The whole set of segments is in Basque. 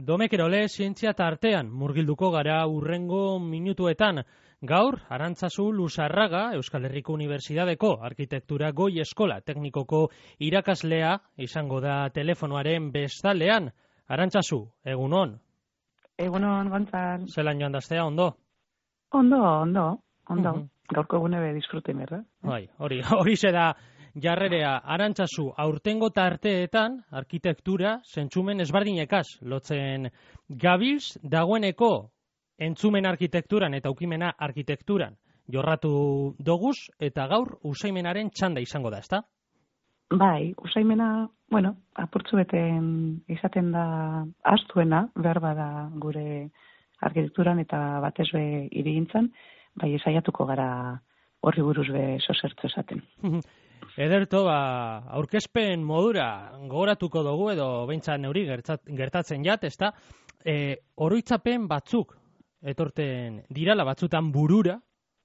Domekerole zientzia tartean murgilduko gara urrengo minutuetan. Gaur, Arantzazu Luzarraga, Euskal Herriko Unibertsitateko Arkitektura Goi Eskola Teknikoko irakaslea izango da telefonoaren bestaldean. Arantzazu, egunon. Egunon, Gontzal. Zelan joan daztea, ondo? Ondo. Gaurko egune be disfruten, berda? Bai, hori da jarrerea. Arantzazu, aurtengo tarteetan arkitektura zentzumen ezberdinekaz lotzen gabiltz, dagoeneko entzumen arkitekturan eta ukimena arkitekturan jorratu doguz, eta gaur usaimenaren txanda izango da, ezta? Bai, usaimena, apurtzu beten izaten da astuena, behar bada gure arkitekturan eta batez be hirigintzan, bai esaiatuko gara horri buruz be sosertzu esaten. Ederto, aurkezpen modura gogoratuko dugu, edo behintzat neuri gertatzen jat, ezta? Oroitzapen batzuk etorten dirala, batzutan burura,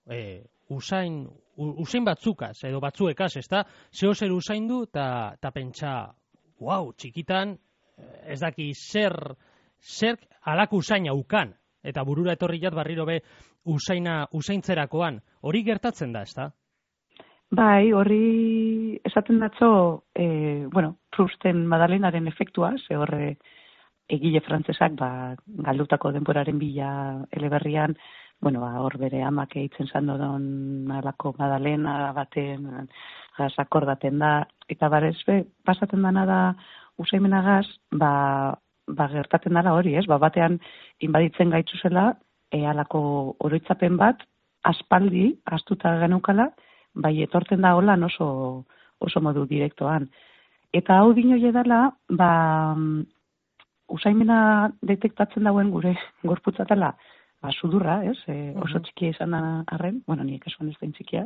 usain batzukaz, edo batzuekaz, ezta? Zeo zer usaindu, eta pentsa, txikitan, ez daki zer alako usaina ukan, eta burura etorri jat barriro be usaintzerakoan. Hori gertatzen da, ezta? Bai, horri esaten datzo, Prousten Madalenaren efektua, ze horre egile frantzesak galdutako denboraren bila eleberrian, hor bere amak eitzen zando don alako Madalena baten akordaten da, eta barezbe, pasaten dana da usaimenagaz, gertaten dara hori, ez? Batean inbaditzen gaitzu zela, alako oroitzapen bat, aspaldi, astuta geneukala, bai etorten da holan oso modu direktoan. Eta hau dinoie dela, usaimena detektatzen dauen gure gorputzatela, sudurra, ez? Oso txikia izan da arren, nik esuan ez da txikia,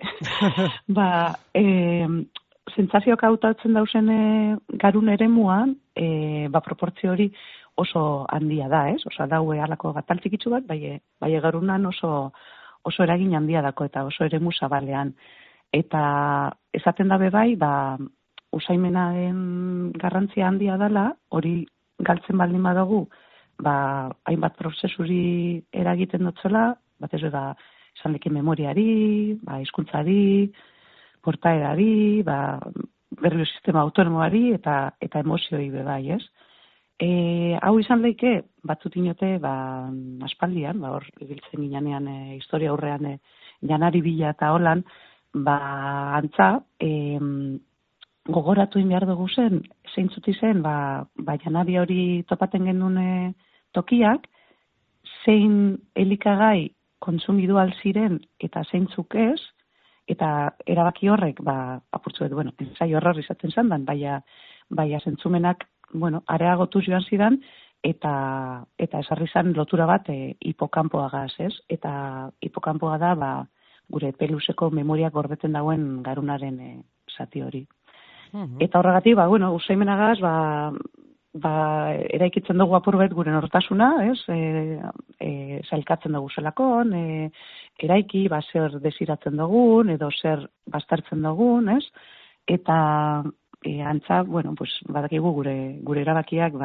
sentsazioak hautatzen dausen garun eremuan, proportzio hori oso handia da, ez? Osa daue alako batal txikitzu bat, bai garunan oso eragin handia dako eta oso eremu zabalean. Eta esaten dabe bai, usaimenaren garrantzia handia dela, hori galtzen baldin badugu, hainbat prozesuri eragiten dotzela, batez esan leke memoriari, hizkuntzari, portaerari, berrio sistema autonomoari eta emozioi bai, ez? Hau izan leike, batzut inote, aspaldian, hor ibiltzen ginean historia aurrean janari bila eta holan, antza, gogoratu behar dugu zen, zeintzuti zen, janari hori topaten genuen tokiak, zein elikagai kontsumidu alziren eta zeintzuk ez, eta erabaki horrek, apurtzu edo, ensai horror izaten zandan, baina zentzumenak, areagotu joan zidan, eta esarri zan lotura bat hipokampoagaz, ez? Eta hipokampoa da, gure peluseko memoriak gordeten dauen garunaren zati hori. Eta horregatik, usaimenagaz, eraikitzen dugu apurbet gure nortasuna, ez? Zailkatzen dugu zelakon, eraiki, zer desiratzen dugun, edo zer bastartzen dugun, ez? Eta antza, badakigu gure erabakiak,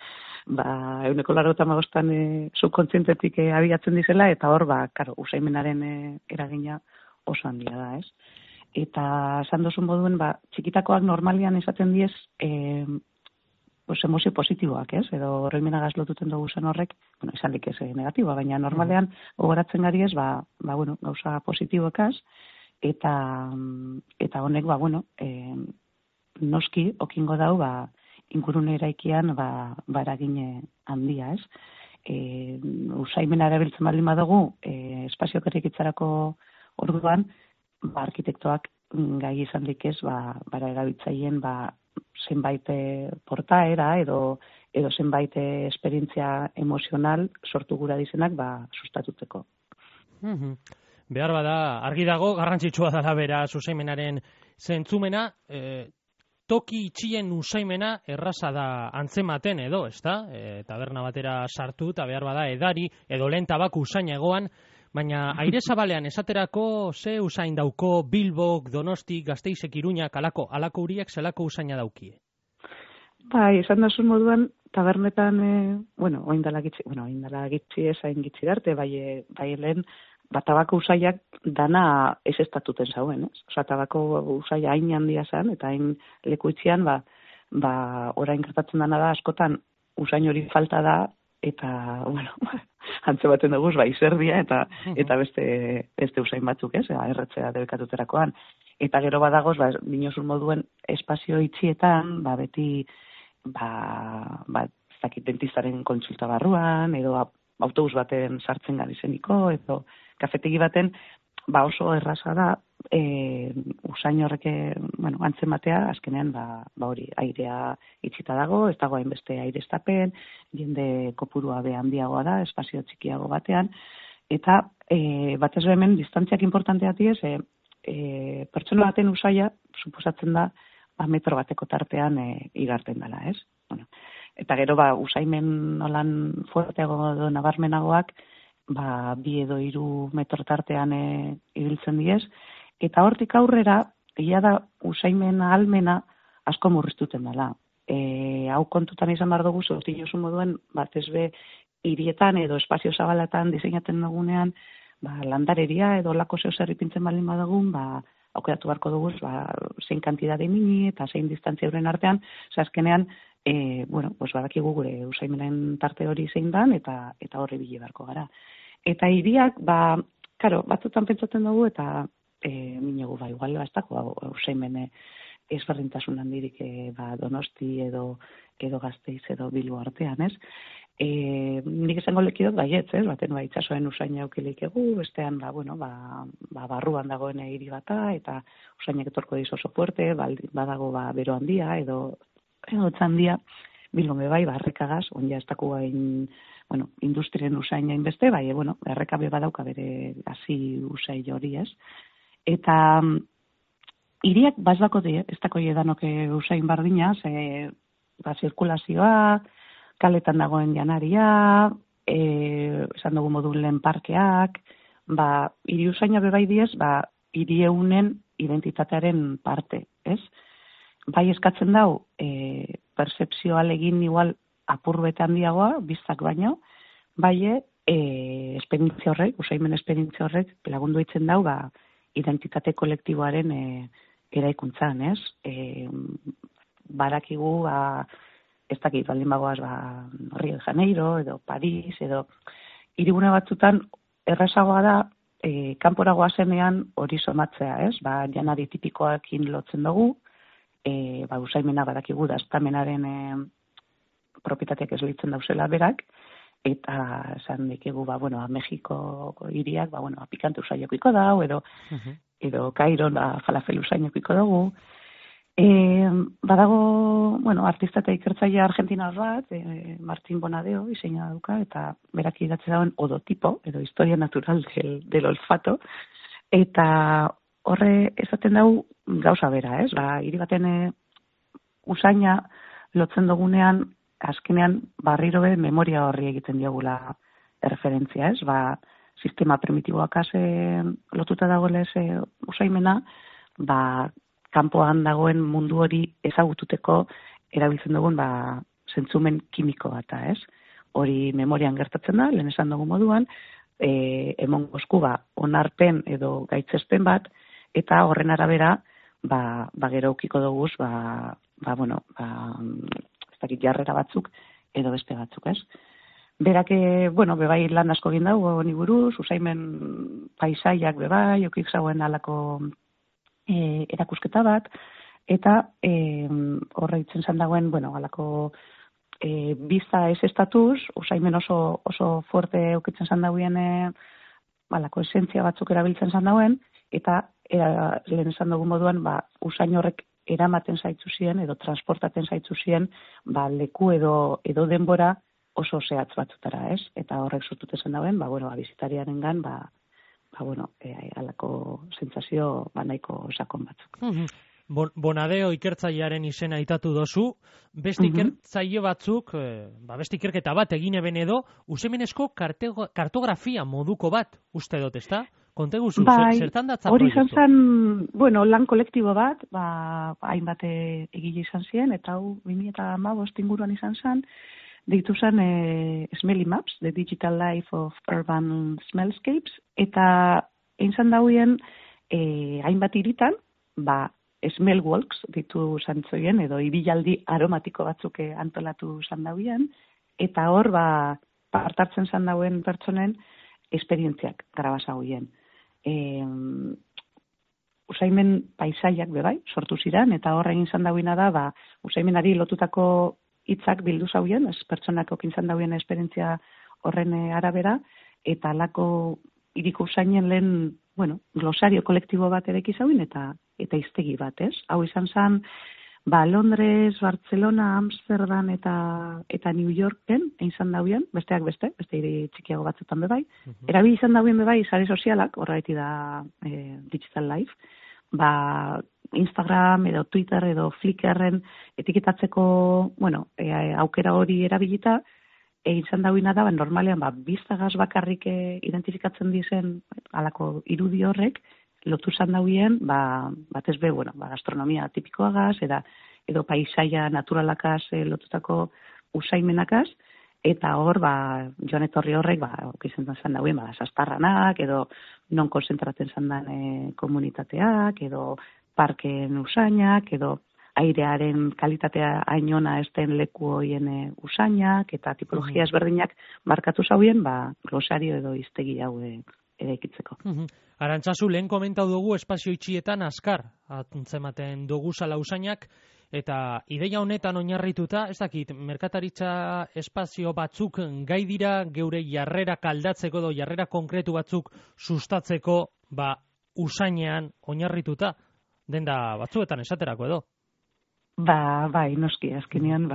185 subkontzientetik abiatzen dizela, eta hor, usaimenaren eragina oso handia da, ez? Eta esan dozun moduen, txikitakoak normalian esaten diez, emozio positiboak, ez? Edo oroimenagaz lotuten dugu zen horrek, izanlik ez negatiboa, baina normalean gogoratzen gari ez, gauza positiboekaz, eta honek, noski, okingo dau, ingurune eraikian, eragin handia, ez? Usaimena erabiltzen baldin badugu, espazioak eraikitzarako orduan, arkitektoak gai izan dikez, erabiltzaien, zenbait portaera edo zenbait esperientzia emozional sortu gura dizenak sustatuteko. Behar bada, argi dago, garrantzitsua dela bera usaimenaren zentzumena, toki itxien usaimena erraza da antzematen edo, ezta? Taberna batera sartu eta behar bada edari edo lehen tabak usaina egoan, baina aire zabalean esaterako ze usain dauko Bilbok, Donosti, Gasteizek, Iruñak, alako huriek zelako usaina daukie? Esan dazun moduan, tabernetan, oindala gitzi esain gitzi darte, bai lehen, tabako usaiak dana ez estatuten zauen, ez? Osa, tabako usaia hain handia zen, eta hain leku itzian, orain gertatzen dana da, askotan, usain hori falta da, eta, antze baten duguz, izerdia, eta beste usain batzuk, ez? Erretzea debekatuterakoan. Eta gero badagoz, dinozun moduen espazio itxietan, beti, dentistaren kontsulta barruan, edo autobus baten sartzen izeniko, edo kafetegi baten, oso erraza da, usain horrek, antzematea, azkenean, hori, airea itxita dago, ez dago hainbeste aire estapen, jende kopurua handiagoa da, espazio txikiago batean, eta batez hemen distantziak importanteak diez, pertsona baten usaia, suposatzen da, metro bateko tartean igarten dela, ez? Eta gero, usaimen nolan fuerteago edo nabarmenagoak, 2 edo 3 metro tartean ibiltzen diez, eta hortik aurrera, egia da usaimen ahalmena asko murriztuten dela. Hau kontutan izan behar dugu, zortinozu moduen, batez be, hirietan edo espazio zabalatan diseinatzen dugunean, landareria edo lako zer ipintzen baldin badagun, aukeratu beharko dugu, zein kantidade mini eta zein distantzia euren artean, azkenean, badakigu gure usaimenen tarte hori zein dan, eta horri bile beharko gara. Eta hiriak, batzutan pentsatzen dugu, eta minegu, igual, ez dago, usaimen ezberdintasun handirik Donosti edo Gasteiz edo Bilbo artean, ez? Nik esango lekidot baietz, ez? Baten itxasoen usaina aukilik egu, bestean, barruan dagoen hiri bata, eta usainak etorko diz oso fuerte, badago bero handia, edo handia, Bilbon bai, errekagaz, onja ez dago hain, industrien usaina inbeste, errekabe badauka bere hasi usai hori, ez? Eta hiriak bazbako ez dako edanok usain bardina, zirkulazioa, kaletan dagoen janaria, esan dugu modun lehen parkeak, hiri usaina bebai diez, hiri eunen identitatearen parte, ez? Bai eskatzen dau, percepzioa legin igual apurbetan handiagoa, biztak baino, bai esperientzia horrek, usaimen esperientzia horrek, lagundu itzen dau, identitate kolektiboaren eraikuntzan, ez? Barakigu, ez dakit, baldin bagoaz, Rio de Janeiro, edo Paris, edo hirigune batzutan, errazagoa da, kanporagoa zenean hori somatzea, ez? Janari tipikoakin lotzen dugu, usaimena badakigu daztamenaren propietateak eslitzen dauzela berak, eta esan dikigu, Mexiko hiriak, pikante usaiokiko dau, edo Kairon falafel usaiokiko dugu. Badago, artista eta ikertzaile argentinar bat, Martín Bonadeo, izeina dauka, eta berak idatze dauen odotipo, edo historia natural del olfato, eta horre esaten dau gauza bera, ez? Hiri baten usaina lotzen dugunean, azkenean barriro be memoria horri egiten diogula referentzia, ez? Sistema primitiboak lotuta dagoela usaimena, kanpoan dagoen mundu hori ezagututeko erabiltzen dugun zentzumen kimiko bata, ez? Hori memorian gertatzen da, lehen esan dugu moduan, emon gozku onarpen edo gaitzespen bat, eta horren arabera, gero ukiko dugu, ez dakit jarrera batzuk, edo beste batzuk, ez? Berak, bebai lan asko egin dago, honi buruz, usaimen paisaiak bebai, okik zauen alako erakusketa bat, eta horre itzen zan dagoen, alako bizta ez estatuz, usaimen oso fuerte okitzen zan dagoen, alako esentzia batzuk erabiltzen zan dagoen, eta lehen esan dugu moduan, usain horrek eramaten zaitzu ziren, edo transportaten zaitzu ziren, leku edo denbora oso zehatz batzutara, ez? Eta horrek sortute zen dauen, bizitariaren gan, alako sentsazio nahiko sakon batzuk. Bonadeo ikertzailearen izena aitatu dozu, beste ikertzaile batzuk, beste ikerketa bat egin eben edo, usaimenezko kartografia moduko bat, uste dut, ezta? Konteguzu, zertan datza proiektu? Hori izan zen, lan kolektibo bat, hainbat egile izan ziren, eta hau 2015 inguruan izan zen, deitu zen Smelly Maps, The Digital Life of Urban Smellscapes, eta egin zan dauen hainbat hiritan, smell walks ditu zantzoien, edo ibilaldi aromatiko batzuk antolatu zan dauen, eta hor partartzen zan dauen pertsonen esperientziak grabazagoien. Usaimen paisaiak bebai, sortu ziren, eta hor egin zan dauena da, usaimenari lotutako hitzak bildu zauen, pertsonak okin zan dauen esperientzia horren arabera, eta alako hiriko usainen lehen, glosario kolektibo bat ereki zauen, eta hiztegi bat, ez? Hau izan zen, Londres, Barcelona, Amsterdam eta New Yorken egin zan dauen, beste hiri txikiago batzutan bebai. Erabili izan dauen bebai, sare sozialak, horregaiti da Digital Life, Instagram edo Twitter edo Flickrren etiketatzeko, aukera hori erabilita, egin zan dauena da, normalean, biztagaz bakarrik identifikatzen dizen alako irudi horrek, lotu zan dauen, batez be, gastronomia tipikoagaz, edo paisaia naturalakaz lotutako usaimenakaz, eta hor, joan etorri horrek, okizen zan dauen, sastarranak, edo non konzentratzen zan den komunitateak, edo parken usainak, edo airearen kalitatea hainona ez den leku hoien usainak, eta tipologia ezberdinak markatu zauen, glosario edo hiztegi hau eraikitzeko. Arantzazu, lehen komentau dugu espazio itxietan askar antzematen dugu zala usainak, eta ideia honetan oinarrituta, ez dakit, merkataritza espazio batzuk gai dira geure jarrera kaldatzeko edo jarrera konkretu batzuk sustatzeko usainean oinarrituta, denda batzuetan esaterako edo? Bai, noski, azkenean,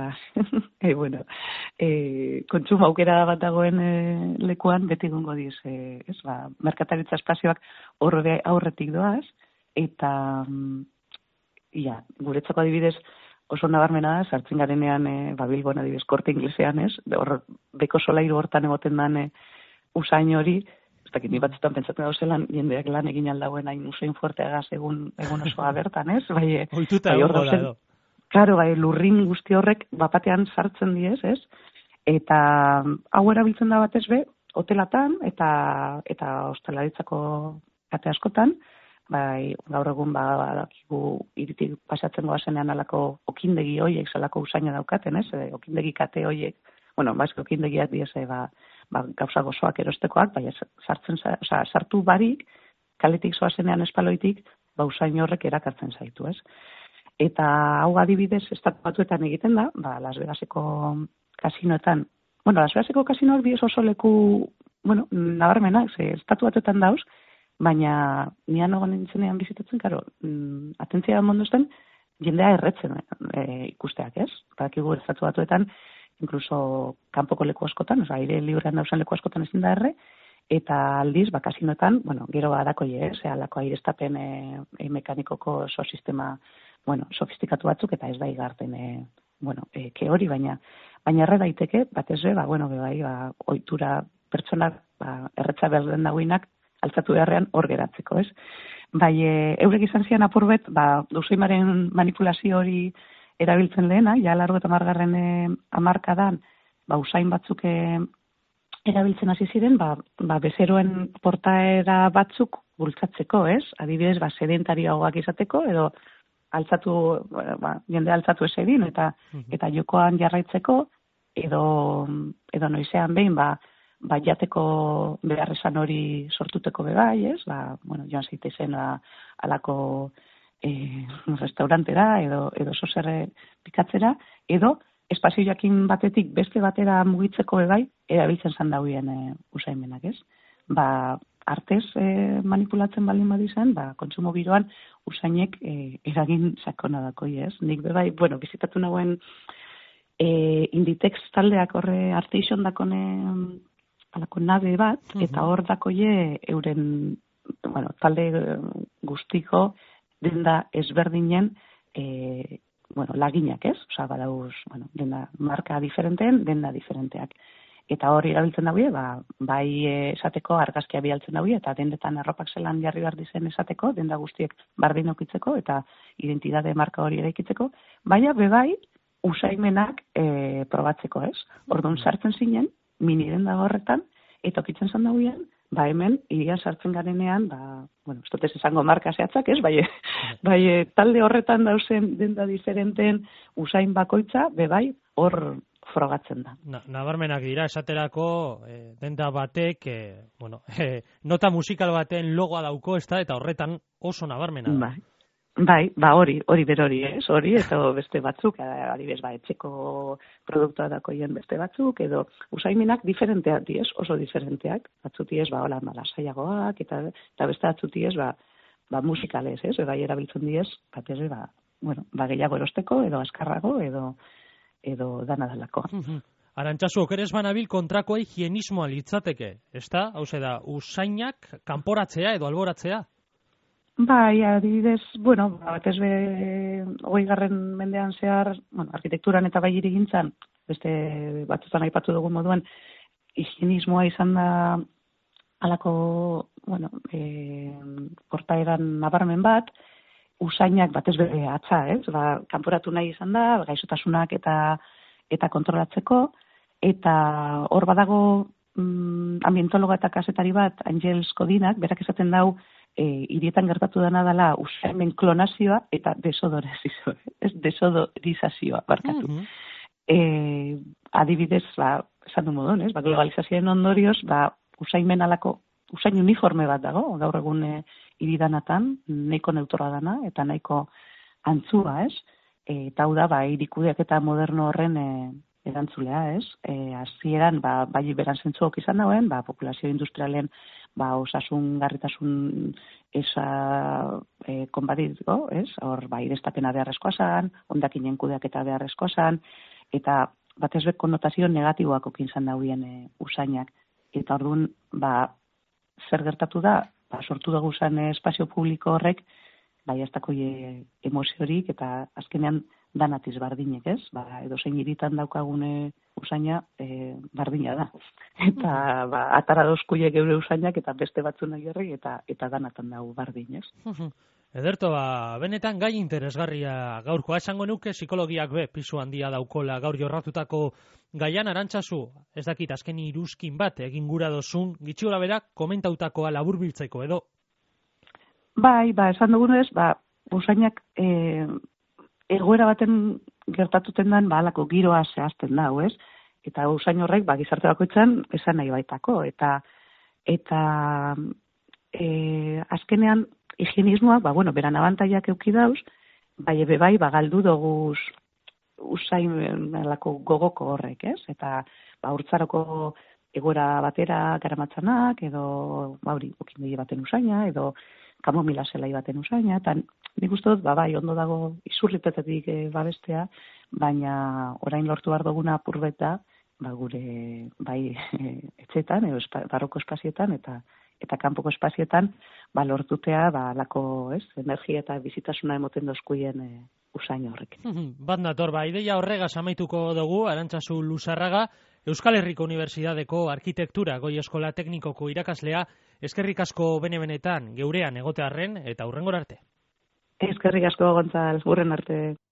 kontsumo aukera bat dagoen lekuan beti gongo diz, merkataritza espazioak aurretik doaz, eta, guretzako adibidez oso nabarmena da, sartzen garenean, Bilbon adibidez, Korte Inglesean, hor, beko solairu hortan egoten den usain hori, ez dakit, ni batzutan pentsatzen dauzelan, jendeak lan egin aldauen hain usain fuerteagaz egun osoa bertan, ez? Oituta egon gola edo. Claro, lurrin guzti horrek bapatean sartzen diez, ez? Eta hau erabiltzen da batez be, hotelatan eta ostalaritzako kate askotan, gaur egun badakigu iritik pasatzen goazenean alako okindegi hoiek, salako usaina daukaten, ez? Okindegi kate hoiek, okindegiak diez, gauza gozoak erostekoak, sartu barik, kaletik zoazenean espaloitik, usain horrek erakartzen zaitu, ez? Eta hau adibidez, estatu batuetan egiten da, Las Vegaseko kasinoetan, Las Vegaseko kasinoak diez oso leku, nabarmenak, estatu batuetan dauz, baina nian ogon nintzenean bizitatzen, atentzia monduzten, jendea erretzen ikusteak, ez? Badakigu estatu batuetan, inkluso kanpoko leku askotan, aire librean dauzen leku askotan ezin da erre, eta aldiz, kasinoetan, gero badako alako aireztapen mekanikoko sistema sofistikatu batzuk, eta ez da igarten, ke hori, baina erre daiteke, batez be, ohitura pertsonak, erretza berden dagoinak, altzatu beharrean hor geratzeko, ez? Eurek izan zian apurbet, usaimaren manipulazio hori erabiltzen lehena, ja largo eta margarren hamarkadan, usain batzuk erabiltzen hasi ziren, bezeroen portaera batzuk bultzatzeko, ez? Adibidez, sedentarioagoak izateko, edo jende altzatu ez egin, eta jokoan jarraitzeko, edo noizean behin, jateko beharrezan hori sortuteko bebai, ez? Joan zaitezen alako restaurantera, edo soserre pikatzera, edo espazio jakin batetik beste batera mugitzeko bebai, erabiltzen zan dauen usaimenak, ez? Artez manipulatzen baldin badizan, kontsumo giroan usainek eragin sakona dakoi, ez? Nik bebai, bizitatu nagoen Inditex taldeak horre Arteixon dakone alako nabe bat, eta hor dakoie euren, talde guztiko denda ezberdinen laginak, ez? Badauz, denda marka diferenteen, denda diferenteak. Eta hor erabiltzen daue, bai esateko argazkia bialtzen daue, eta dendetan arropak zelan jarri behar dizen esateko, denda guztiek bardin okitzeko, eta identitate marka hori eraikitzeko, baina bebai, usaimenak probatzeko, ez? Orduan sartzen zinen, mini denda horretan, eta okitzen zan dagoen, hemen, irian sartzen garenean, bueno, ez dut ez esango marka zehatzak, ez? Bai, talde horretan dauzen denda diferenten usain bakoitza, bai, hor frogatzen da. Nabarmenak dira, esaterako denda batek, bueno, nota musikal baten logoa dauko, ez da, eta horretan oso nabarmena da. Bai, hori berori, ez? Hori, eta beste batzuk, adibidez, etxeko produktua dakoien beste batzuk, edo usaimenak diferenteak diez, oso diferenteak, batzuti ez, hola, lasaiagoak, eta beste batzuti ez, musikales, ez? Bai, erabiltzen diez, batez, bueno, gehiago erosteko, edo askarrago, edo dana dalako. Arantzazu, okerez banabil kontrakoa higienismoa litzateke, ez da? Hau da, usainak kanporatzea edo alboratzea? Bai, adibidez, bueno, batez 20. mendean zehar, bueno, arkitekturan eta bai hirigintzan, beste batzutan aipatu dugun moduan, higienismoa izan da halako, bueno, portaeran nabarmen bat, usainak batez atza, ez? Kanporatu nahi izan da, gaixotasunak eta kontrolatzeko, eta hor badago ambientologa eta kazetari bat, Angels Codinak, berak esaten dau, hirietan gertatu dena dela usaimen klonazioa eta desodorizazioa, barkatu. Adibidez, esan du modun, ez? Globalizazioen ondorioz, usaimen alako, usain uniforme bat dago, gaur egun hiridanatan, nahiko neutroa dana, eta nahiko antzua, ez? Eta hau da, hirikudeak eta moderno horren erantzulea, ez? Hasieran, bai beran zentzuok izan dauen, populazio industrialen osasun garritasun konbaditiko, ez? Hor, destapena beharrezkoa zan, hondakinen kudeaketa beharrezkoa zan, eta batez konnotazio negatiboak okin zan dauen usainak. Eta orduan, zer gertatu da, sortu dugu zan espazio publiko horrek, ez dako emoziorik, eta azkenean danatiz bardinek, ez? Edo zein hiritan daukagune usaina bardina da. Eta atara dozkuiek geure usainak eta beste batzun horri eta danatan dago bardin, ez? Ederto, benetan gai interesgarria gaurkoa esango nuke psikologiak pisu handia daukola gaur jorratutako gaian. Arantzazu, ez dakit azken iruzkin bat egin gura dozun, gitxiola berak komentautakoa laburbiltzeko edo? Bai, esan dugunez, usainak egoera baten gertatuten den, alako giroa zehazten da, ez? Eta usain horrek, gizarte bakoitzan, esan nahi baitako. Eta azkenean, higienismoak, beran abantaiak euki dauz, bai, galdu doguz usain alako gogoko horrek, ez? Eta, urtzaroko egoera batera garamatzanak, edo, okindegi baten usaina, edo kamomila zelai baten usaina, eta nik uste dut, bai, ondo dago izurritetetik babestea, baina orain lortu behar duguna apurbet da, gure, bai, etxetan, edo barroko espazietan, eta kanpoko espazietan, lortutea, lako, ez, energia eta bizitasuna emoten dozkuien usain horrek. Bat nator, ideia horregaz amaituko dugu, Arantzazu Luzarraga, Euskal Herriko Unibertsitateko Arkitektura Goi Eskola Teknikoko irakaslea, eskerrik asko bene-benetan geurean egotearren eta hurrengora arte. Eskerrik asko, Gontzal, hurren arte.